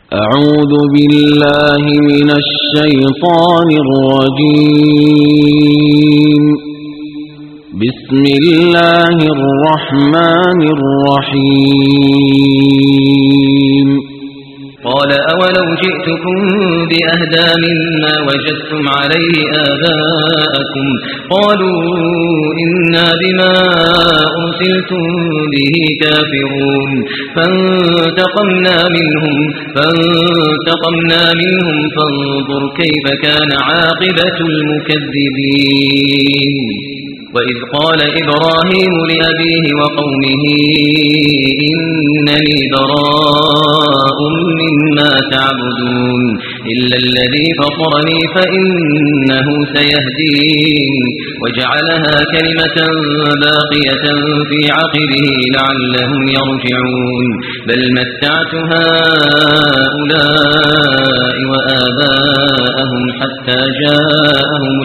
أعوذ بالله من الشيطان الرجيم. بسم الله الرحمن الرحيم. قال أولو جئتكم بأهدى مما وجدتم عليه آباءكم قالوا إنا بما أرسلتم به كافرون فانتقمنا منهم فانظر كيف كان عاقبة المكذبين. وإذ قال إبراهيم لأبيه وقومه إنني براء مما تعبدون إلا الذي فطرني فإنه سيهدين وجعلها كلمة باقية في عقبه لعلهم يرجعون بل متعت هؤلاء وآباءهم حتى جاءهم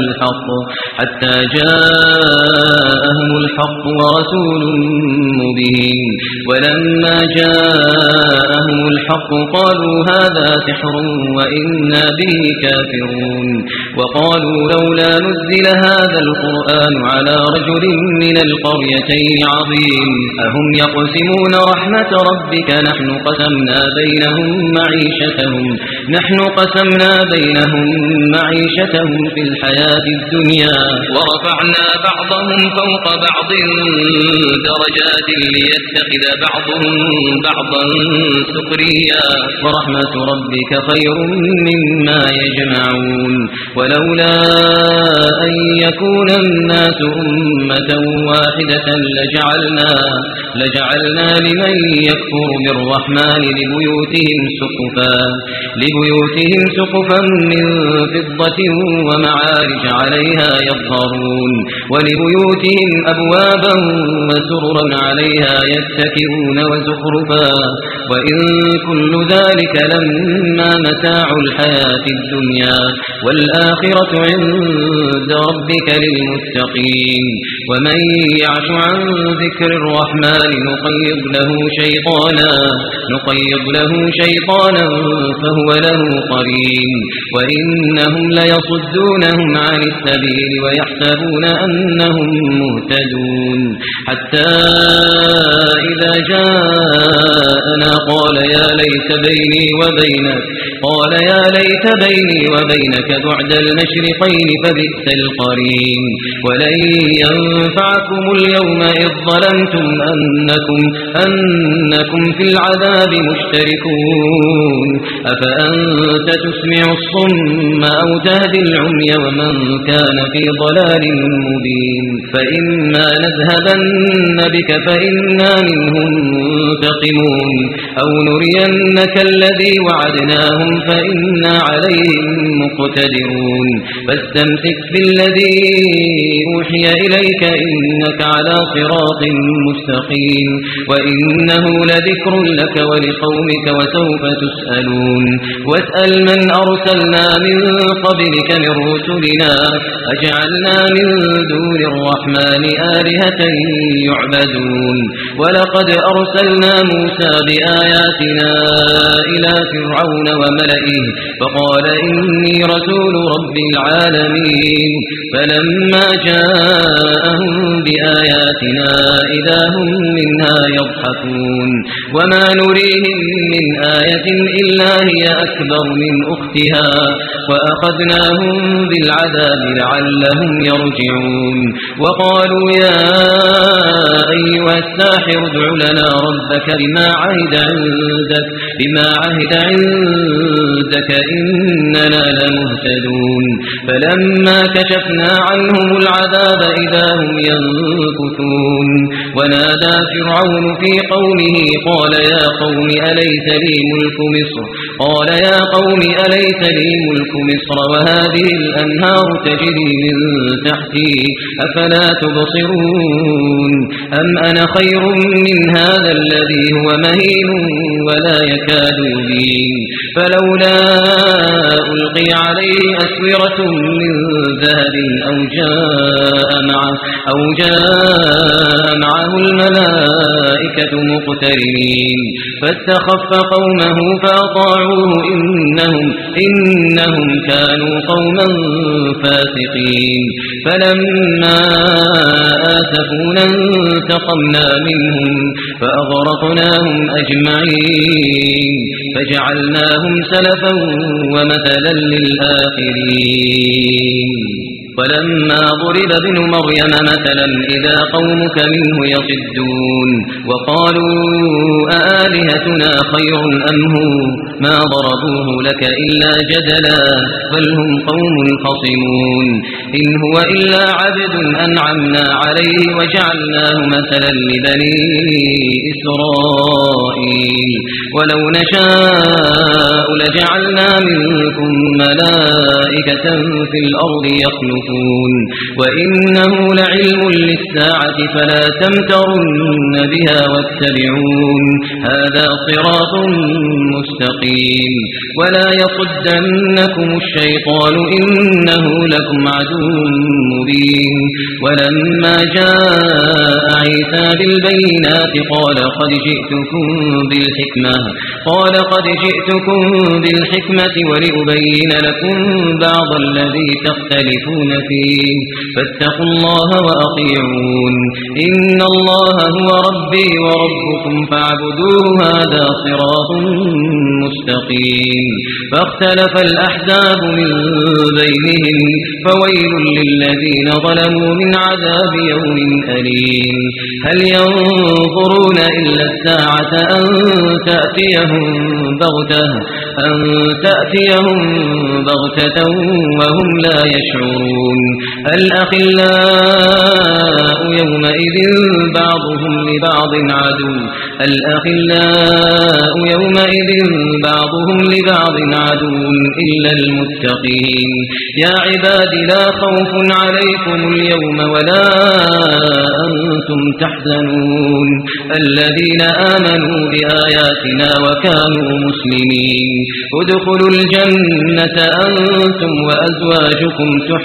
الحق ورسول مبين ولما جاءهم الحق قالوا هذا سحر وإنا به كافرون وقالوا لولا نزل هذا القرآن على رجل من القريتين عظيم أهم يقسمون رحمة ربك نحن قسمنا بينهم معيشتهم في الحياة الدنيا ورفعنا بعضهم فوق بعض درجات ليتخذ بعضهم بعضا سخريا ورحمة ربك خير مما يجمعون ولولا أن يكون الناس أمة واحدة لجعلنا لمن يكفر بالرحمن لبيوتهم سقفا من فضة ومعارج عليها يظهرون ولبيوتهم أبوابا وسررا عليها يتكئون وزخرفا وإن كل ذلك لما متاع الحياة الدنيا والآخرة عند ربك للمتقين ومن يعش عن ذكر الرحمن نقيض له شيطانا فهو له قرين وإنهم ليصدونهم عن السبيل ويحسبون أنهم مهتدون حتى إذا جاءنا قال يا ليت بيني وبينك بعد المشرقين فبئس القرين ولن ينفعكم اليوم إذ ظلمتم أنكم في العذاب مشتركون أفأنت تسمع الصم أو تهدي العمي ومن كان في ضلال مبين فإما نذهبن بك فإنا منهم منتقمون أو نرينك الذي وعدناهم فإنا عليهم مقتدرون فاستمسك بالذي أوحي إليك إنك على صراط مستقيم وإنه لذكر لك ولقومك وسوف تسألون واسأل من أرسلنا من قبلك من رسلنا أجعلنا من دون الرحمن آلهة يعبدون ولقد أرسلنا موسى بآياتنا إلى فرعون وملئه فقال إني رسول رب العالمين فلما جاءهم بآياتنا إذا هم منها يضحكون وما نريهم من آية إلا هي أكبر من أختها وأخذناهم بالعذاب لعلهم يرجعون وقالوا يا أيها الساحر ادع لنا ربك بما عهد عندك إننا لمهتدون فلما كشفنا عنهم العذاب إذا هم ينكثون ونادى فرعون في قومه قال يا قوم أليس لي ملك مصر وهذه الأنهار تجري من تحتي أفلا تبصرون أم أنا خير من هذا الذي هو مهين ولا يكاد يبين فلولا ألقي عليه أسورة من ذهب أو جاء معه الملائكة مقترنين فاستخف قومه فأطاعوه إنهم كانوا قوما فاسقين فلما آسفونا انتقمنا منهم فأغرقناهم أجمعين فجعلناهم سلفا ومثلا للآخرين ولما ضرب ابن مريم مثلا إذا قومك منه يصدون وقالوا أآلهتنا خير أم هو ما ضربوه لك إلا جدلا بل هم قوم خصمون إن هو إلا عبد أنعمنا عليه وجعلناه مثلا لبني إسرائيل ولو نشاء لجعلنا منكم ملائكة في الأرض يخلفون وإنه لعلم للساعة فلا تمترن بها واتبعون هذا صراط مستقيم ولا يصدنكم الشيطان إنه لكم عدو مبين ولما جاء عيسى بالبينات قال قد جئتكم بالحكمة ولأبين لكم بعض الذي تختلفون فيه فاتقوا الله وأطيعون إن الله هو ربي وربكم فاعبدوه هذا صراط مستقيم فاختلف الأحزاب من بينهم فويل للذين ظلموا من عذاب يوم أليم هل ينظرون إلا الساعة أن تأتيهم بغتة وهم لا يشعرون الأخلاء يومئذ بعضهم لبعض عدو إلا المتقين يا عباد لا خوف عليكم اليوم ولا أنتم تحزنون الذين آمنوا بآياتنا وكانوا مسلمين ادخلوا الجنة أنتم وأزواجكم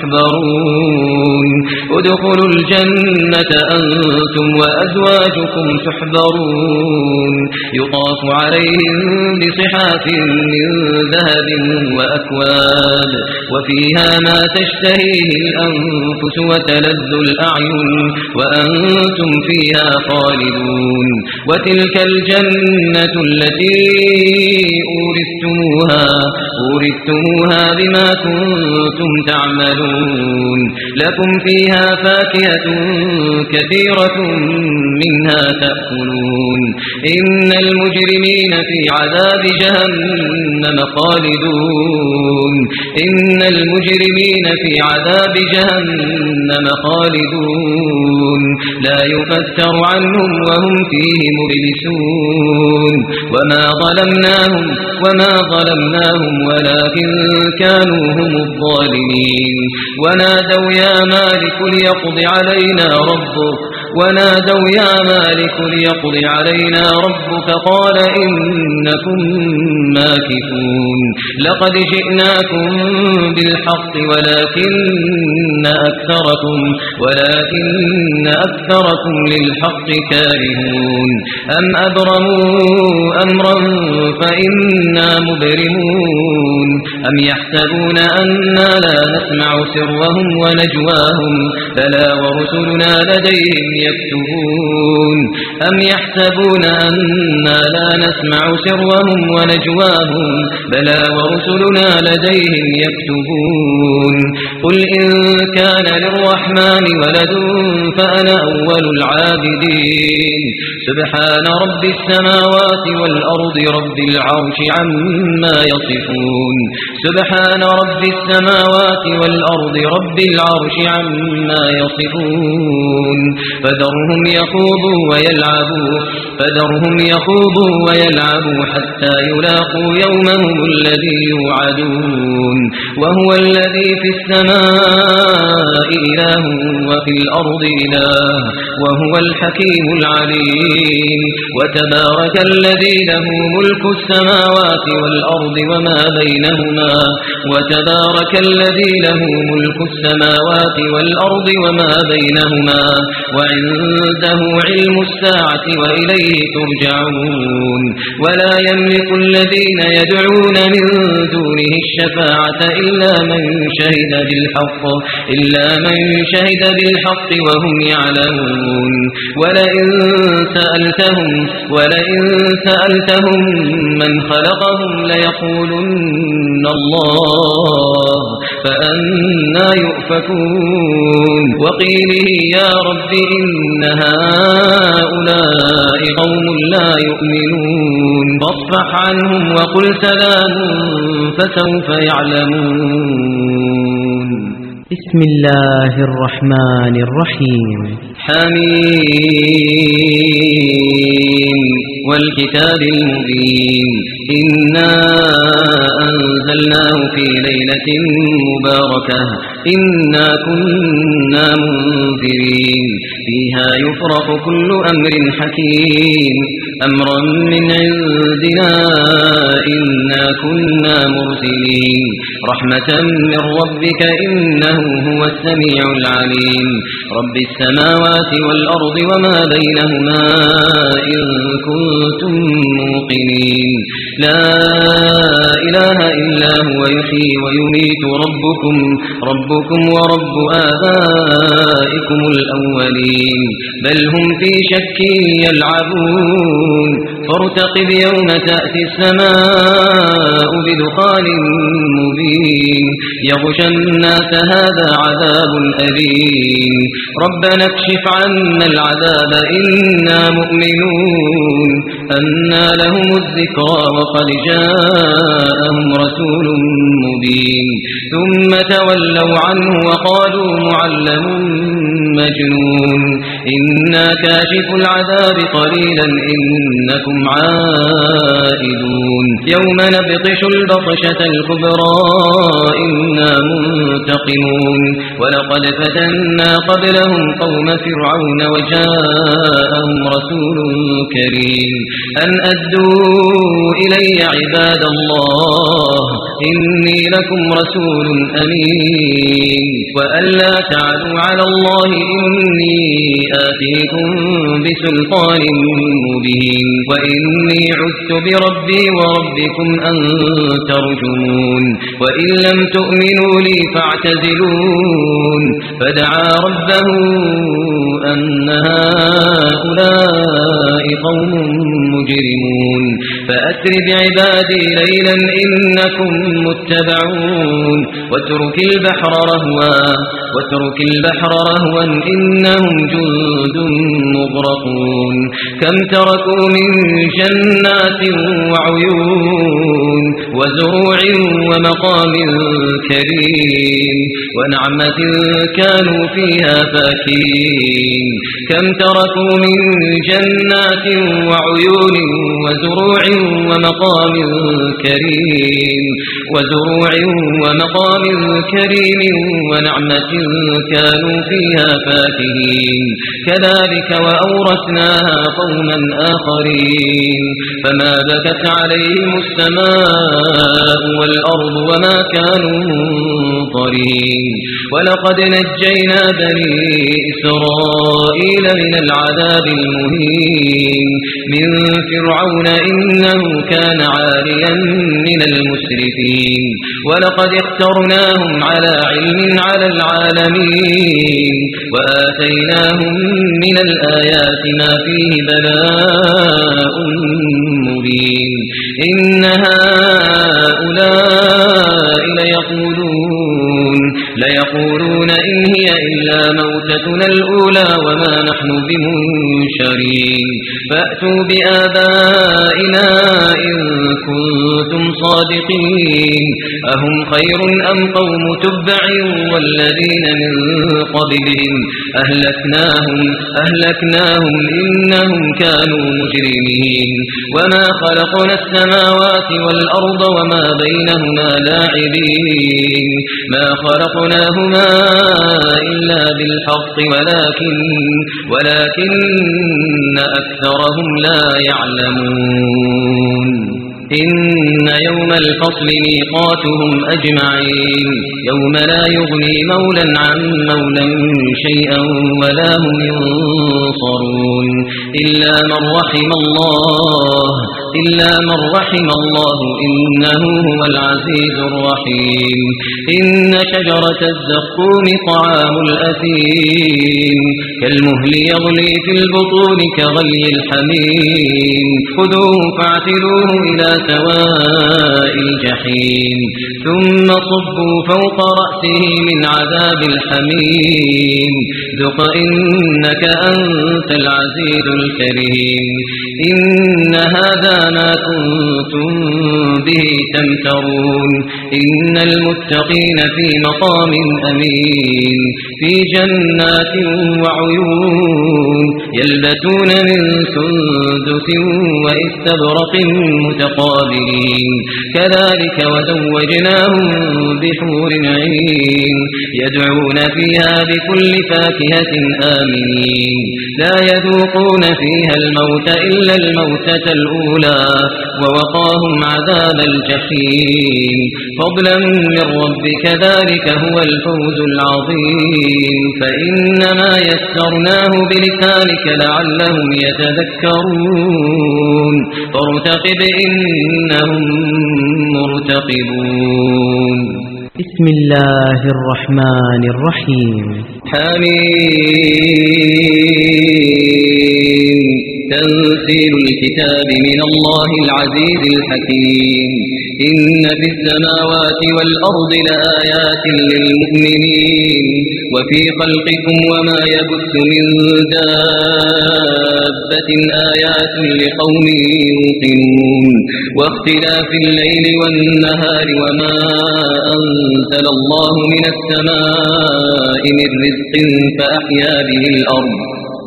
تحبرون يطاف عليهم بصحاف من ذهب وأكواب وفيها ما تشتهيه الأنفس وتلذ الأعين وأنتم فيها خالدون وتلك الجنة التي أورثتموها بما كنتم تعملون لكم فيها فاكهة كثيرة منها تأكلون إن المجرمين في عذاب جهنم خالدون لا يفتر عنهم وهم فيه مبلسون وما ظلمناهم ولكن كانوا هم الظالمين ونادوا يا مالك ليقض علينا ربك قال إنكم ماكثون لقد جئناكم بالحق ولكن أكثركم للحق كارهون أم أبرموا أمرا فإنا مبرمون أم يحسبون أننا لا نسمع سرهم ونجواهم بلى ورسلنا لديهم يكتبون أم يحسبون أننا لا نسمع سرهم ونجواهم بلى ورسلنا لديهم يكتبون قل إن كان للرحمن ولد فأنا أول العابدين سبحان رب السماوات والأرض رب العرش عما يصفون فذرهم يخوضوا ويلعبوا حتى يلاقوا يومهم الذي يوعدون وهو الذي في السماء إله وفي الأرض إله وهو الحكيم العليم الأولين وتبارك الذي له ملك السماوات والأرض وما بينهما وتبارك الذي له ملك السماوات والأرض وما بينهما وعنده علم الساعة وإليه ترجعون ولا يملك الذين يدعون من دونه الشفاعة إلا من شهد بالحق وهم يعلمون ولئن سألتهم من خلقهم ليقولن الله فأنى يؤفكون وقيله يا رب إن هؤلاء قوم لا يؤمنون فاصفح عنهم وقل سلام فسوف يعلمون. بسم الله الرحمن الرحيم. حميم والكتاب المبين إنا أنزلناه في ليلة مباركة إنا كنا منذرين فيها يفرق كل أمر حكيم أمرا من عندنا إنا كنا مرسلين رحمة من ربك إنه هو السميع العليم رب السماوات والأرض وما بينهما إن كنتم موقنين لا إله إلا هو يحيي ويميت ربكم ورب آبائكم الأولين بل هم في شك يلعبون فارتقب يوم تأتي السماء بدخان مبين يغشى الناس هذا عذاب أليم ربنا اكشف عنا العذاب إنا مؤمنون أنى لهم الذكرى وقد جاءهم رسول مبين ثم تولوا عنه وقالوا معلم مجنون إنا كاشف العذاب قليلا إنكم عائدون يوم نبطش البطشة الكبرى إنا منتقمون ولقد فتنا قبلهم قوم فرعون وجاءهم رسول كريم أن أدوا إلي عباد الله إني لكم رسول أمين وأن لا تعلوا على الله إني آتيكم بسلطان مبين وإني عذت بربي وربكم أن ترجمون وإن لم تؤمنوا لي فاعتزلون فدعا ربه أن هؤلاء قوم مجرمون فأسر بعبادي ليلا إنكم متبعون واترك البحر رهوا إنهم جند مغرقون كم تركوا من جنات وعيون وزروع ومقام كريم ونعمة كانوا فيها فاكهين كم تركوا من جنات وعيون وزروع ومقام كريم ونعمة كانوا فيها فاكهين كذلك وأورثناها قوما آخرين فما بكت عليهم السماء والأرض وما كانوا منظرين ولقد نجينا بني إسرائيل من العذاب المهين من فرعون إنه كان عاليا من المسرفين ولقد اخترناهم على علم على العالمين وآتيناهم من الآيات ما فيه بلاء مبين إن هؤلاء ليقولون إن هي إلا موتتنا الأولى وما نحن بمنشرين فأتوا بآبائنا إن كنتم كنتم صادقين أهم خير أم قوم تبع والذين من قبلهم أهلكناهم إنهم كانوا مجرمين وما خلقنا السماوات والأرض وما بينهما لاعبين ما خلقناهما إلا بالحق ولكن أكثرهم لا يعلمون إن يوم الفصل ميقاتهم أجمعين يوم لا يغني مولا عن مولا شيئا ولا هم ينصرون إلا من رحم الله إنه هو العزيز الرحيم إن شجرة الزقوم طعام الأثيم كالمهل يغلي في البطون كغلي الحميم خذوه فاعتلوه إلى سواء الجحيم ثم صبوا فوق رأسه من عذاب الحميم ذق إنك أنت العزيز الكريم إن هذا ما كنتم به تمترون إن المتقين في مقام أمين في جنات وعيون يلبسون من سندس وإستبرق متقابلين كذلك وزوجناهم بحور عين يدعون فيها بكل فاكهة آمنين لا يذوقون فيها الموت إلا الموتة الأولى ووقاهم عذاب الجحيم فضلا من ربك ذلك هو الفوز العظيم فإنما يسرناه بلسانك لعلهم يتذكرون فارتقب إنهم مرتقبون بسم الله الرحمن الرحيم حميم تنزيل الكتاب من الله العزيز الحكيم إن في السماوات والأرض لآيات للمؤمنين وفي خلقكم وما يبث من دابة آيات لقوم يوقنون واختلاف الليل والنهار وما أنزل الله من السماء من رزق فأحيا به الأرض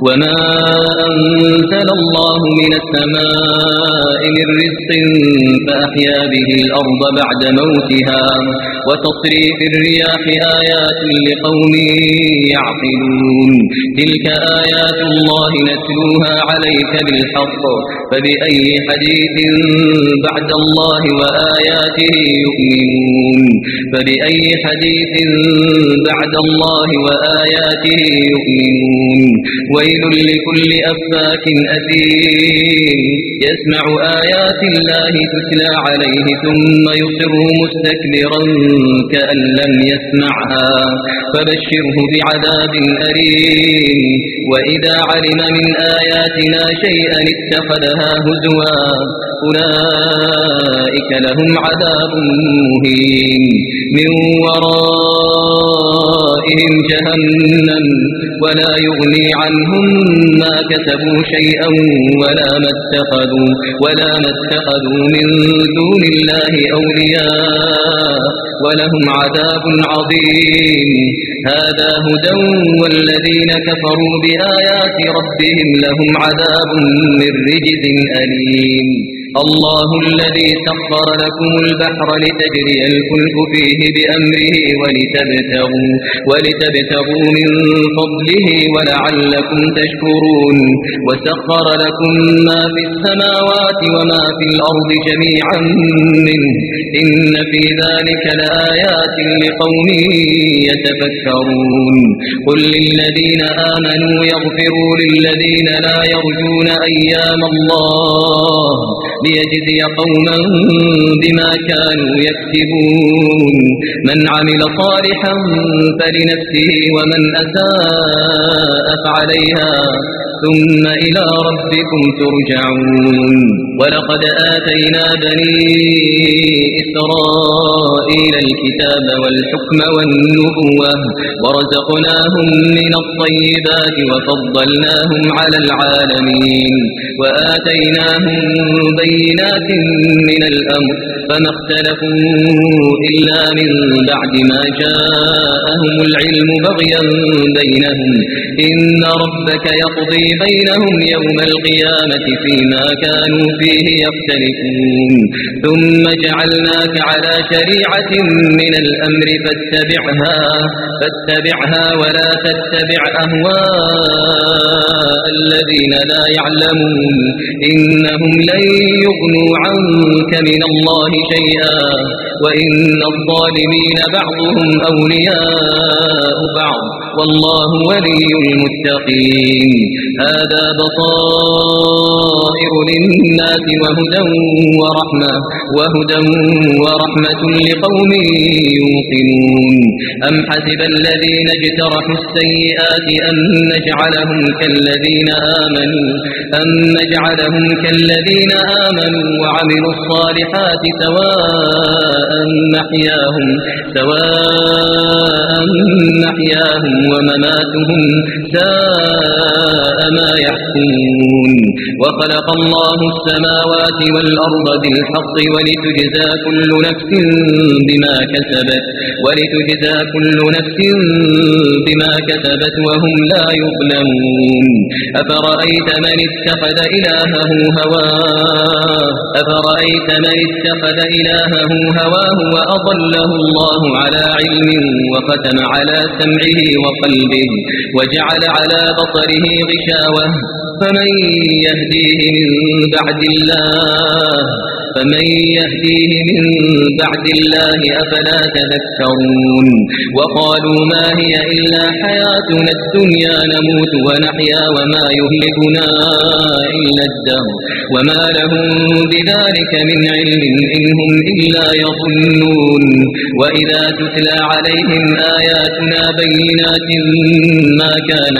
بعد موتها وتصريف الرياح آيات لقوم يعقلون تلك آيات الله نتلوها عليك بالحق فبأي حديث بعد الله وآياته يؤمنون ويل لكل أفاك أثيم يسمع آيات الله تتلى عليه ثم يصر مستكبرا كأن لم يسمعها فبشره بعذاب أليم وإذا علم من آياتنا شيئا اتخذها هزوا أولئك لهم عذاب مهين من ورائهم جهنم ولا يغني عنهم ما كسبوا شيئا ولا ما اتخذوا من دون الله أولياء ولهم عذاب عظيم هذا هدى والذين كفروا بآيات ربهم لهم عذاب من رجز أليم الله الذي سخر لكم البحر لتجري الفلك فيه بأمره ولتبتغوا من فضله ولعلكم تشكرون وسخر لكم ما في السماوات وما في الأرض جميعا منه إن في ذلك لآيات لقوم يتفكرون قل للذين آمنوا يغفروا للذين لا يرجون أيام الله ليجزي قوما بما كانوا يكسبون من عمل صالحا فلنفسه ومن أساء فعليها ثم إلى ربكم ترجعون ولقد آتينا بني إسرائيل الكتاب والحكم والنبوة ورزقناهم من الطيبات وفضلناهم على العالمين وآتيناهم بينات من الأمر فما اختلفوا إلا من بعد ما جاءهم العلم بغيا بينهم إن ربك يقضي بينهم يوم القيامة فيما كانوا فيه يختلفون ثم جعلناك على شريعة من الأمر فاتبعها ولا تتبع أهواء الذين لا يعلمون إنهم لن يغنوا عنك من الله شيئا وإن الظالمين بعضهم أولياء بعض والله ولي المتقين هذا بصائر للناس وهدى ورحمة لقوم يوقنون أم حسب الذين اجترحوا السيئات أن نجعلهم كالذين آمنوا وعملوا الصالحات سواء محياهم ومماتهم ساء ما يحكمون وخلق الله السماوات والأرض بالحق ولتجزى كل نفس بما كسبت وهم لا يظلمون أفرأيت من اتخذ إلهه هواه وأضله الله على علم وختم على سمعه وقلبه وجعل على بصره غشاوة فمن يهديه من بعد الله أفلا تذكرون وقالوا ما هي إلا حياتنا الدنيا نموت ونحيا وما يهلكنا إلا الدهر وما لهم بذلك من علم إن هم إلا يظنون وإذا تتلى عليهم آياتنا بينات ما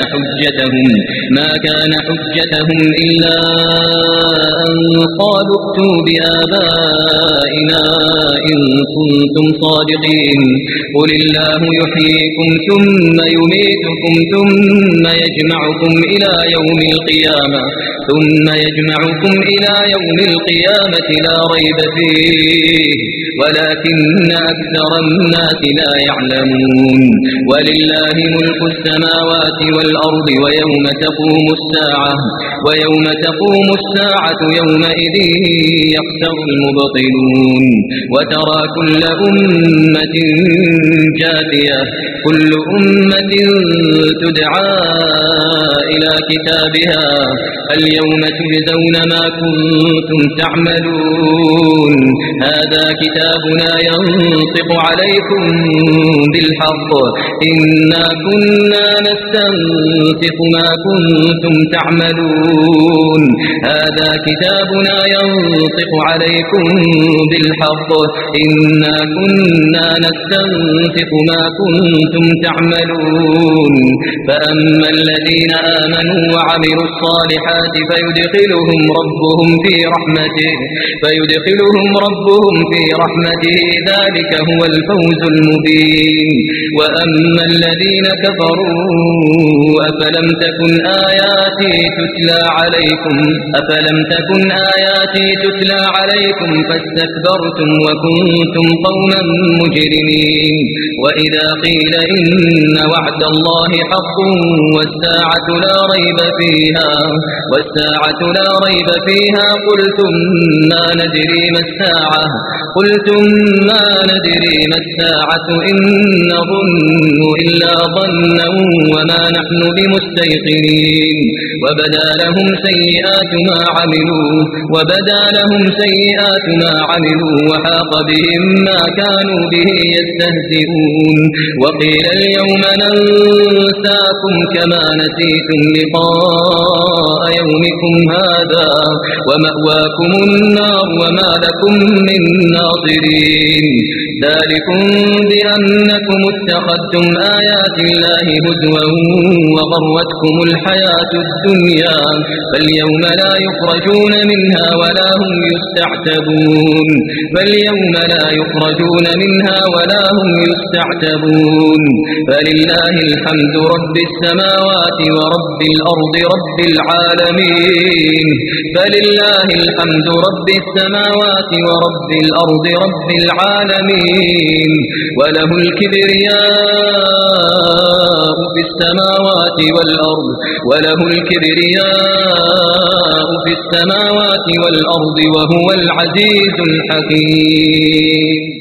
كان حجتهم إلا أن قالوا ائتوا بآبائنا إن كنتم صادقين قل الله يحييكم ثم يميتكم ثم يجمعكم إلى يوم القيامة لا ريب فيه ولكن أكثر الناس لا يعلمون ولله ملك السماوات والأرض ويوم تقوم الساعة يومئذ يخسر المبطلون وترى كل أمة جاثية كل أمة تدعى إلى كتابها اليوم تجزون ما كنتم تعملون هذا كتابنا ينطق عليكم بالحق إنا كنا نستنطق ما كنتم تعملون هذا كتابنا ينطق عليكم بالحق إنا كنا نستنطق ما كنتم تعملون فأما الذين آمنوا وعملوا الصالحات فيدخلهم ربهم في رحمته ذلك هو الفوز المبين وأما الذين كفروا أفلم تكن آياتي تتلى عليكم فاستكبرتم وكنتم قوما مجرمين وإذا قيل إن وعد الله حق والساعة لا ريب فيها قلتم ما ندري ما الساعة إن نظن إلا ظنا وما نحن بمستيقنين وبدا لهم سيئات ما عملوا وحاق بهم ما كانوا به يستهزئون وقيل اليوم ننساكم كما نسيتم لقاء يومكم هذا ومأواكم النار وما لكم من ناصرين ذلكم بأنكم اتخذتم آيات الله هزوا وغرتكم الحياة الدنيا فاليوم لا يخرجون منها ولا هم يستعتبون فلله الحمد رب السماوات ورب الأرض رب العالمين وله الكبرياء في السماوات والأرض وهو العزيز الحكيم.